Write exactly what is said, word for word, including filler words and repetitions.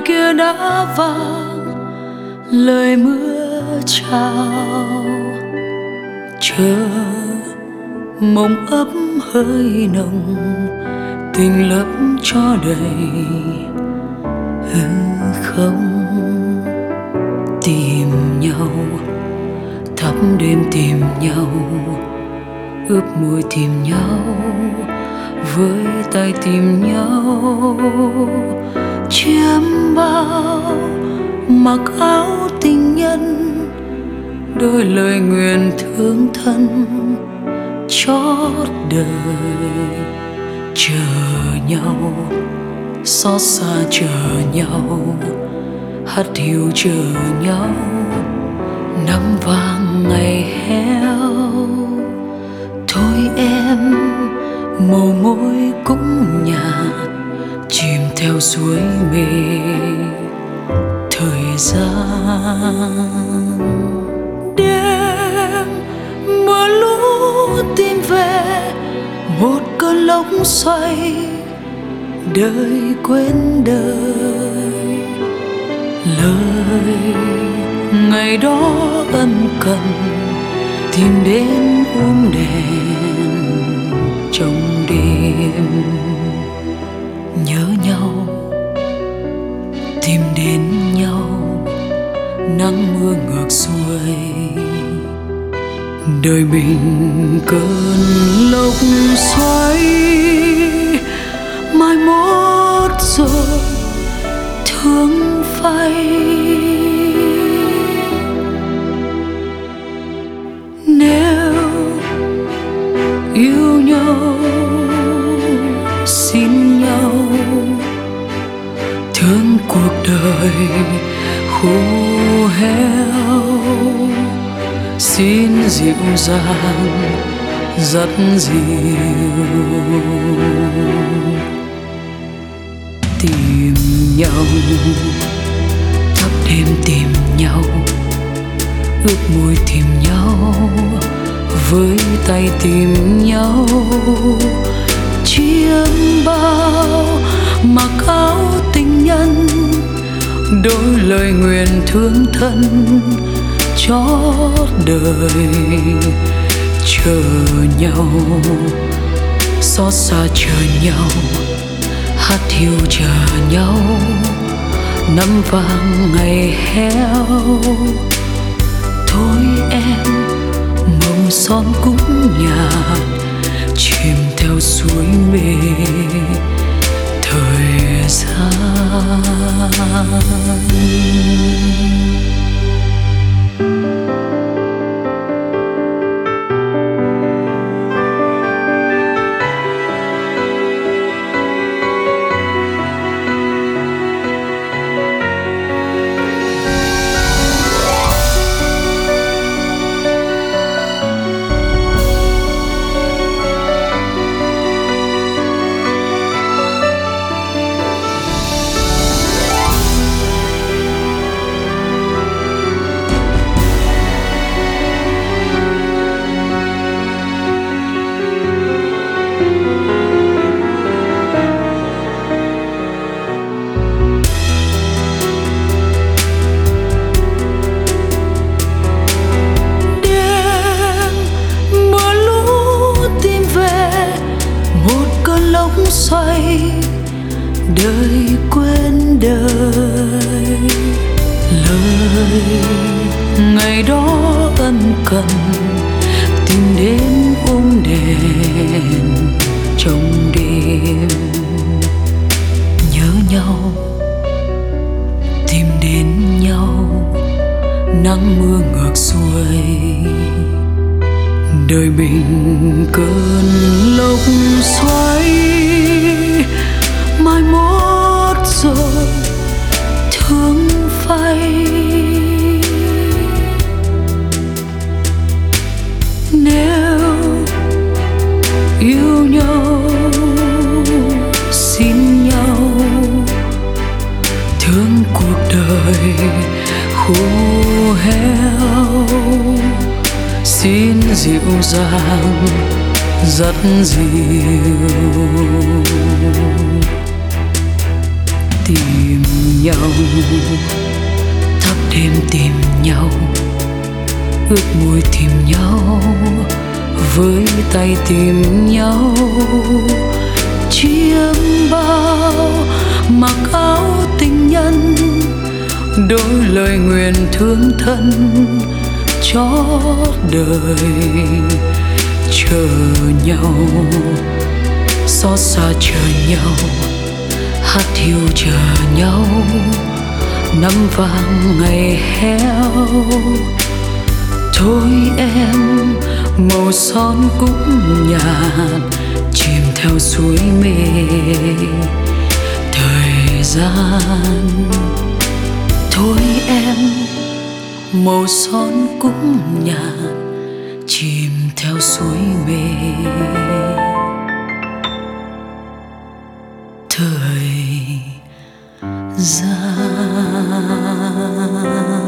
kia đã vang lời mưa chào, chờ mộng ấp hơi nồng, tình lấp cho đầy hư không. Tìm nhau thắp đêm, tìm nhau ướp môi, tìm nhau với tay, tìm nhau chiêm bao mặc áo tình nhân, đôi lời nguyện thương thân chót đời. Chờ nhau xót xa, chờ nhau hát hiu, chờ nhau nắng vàng ngày héo. Thôi em mồ môi cũng nhạt, chìm theo suối mê thời gian. Đêm mưa lũ tìm về một cơn lốc xoay, đời quên đời. Lời ngày đó ân cần tìm đến um đèn trong đêm. Nhớ nhau tìm đến nhau, nắng mưa ngược xuôi. Đời mình cơn lốc xoáy, mai mốt rồi thương phai. Nếu yêu nhau xin nhau, thương cuộc đời khô héo, xin dịu dàng dắt dịu. Tìm nhau thắp đêm, tìm nhau ướp môi, tìm nhau với tay, tìm nhau chiêm bao mặc áo tình nhân, đôi lời nguyện thương thân chót đời. Chờ nhau xót xa, chờ nhau hát hiu, chờ nhau năm vàng ngày héo. Thôi em mộng son cũng nhạt, chìm theo suối mê thời gian. Xoay đời quên đời. Lời ngày đó ân cần tìm đến ôm đèn trong đêm. Nhớ nhau tìm đến nhau, nắng mưa ngược xuôi. Đời mình cơn lốc xoáy, mai mốt rồi thương phai. Nếu yêu nhau xin nhau, thương cuộc đời khô héo, xin dịu dàng dắt dịu. tìm nhau, thắp đêm tìm nhau, ướt môi tìm nhau, với tay tìm nhau. Chiêm bao mặc áo tình nhân, đôi lời nguyện thương thân cho đời. Chờ nhau, xót xa chờ nhau, hát hiu chờ nhau, năm vàng ngày héo. Thôi em, màu son cũng nhạt, chìm theo suối mê thời gian. Thôi em, màu son cũng nhạt, chìm theo suối mê thời gian.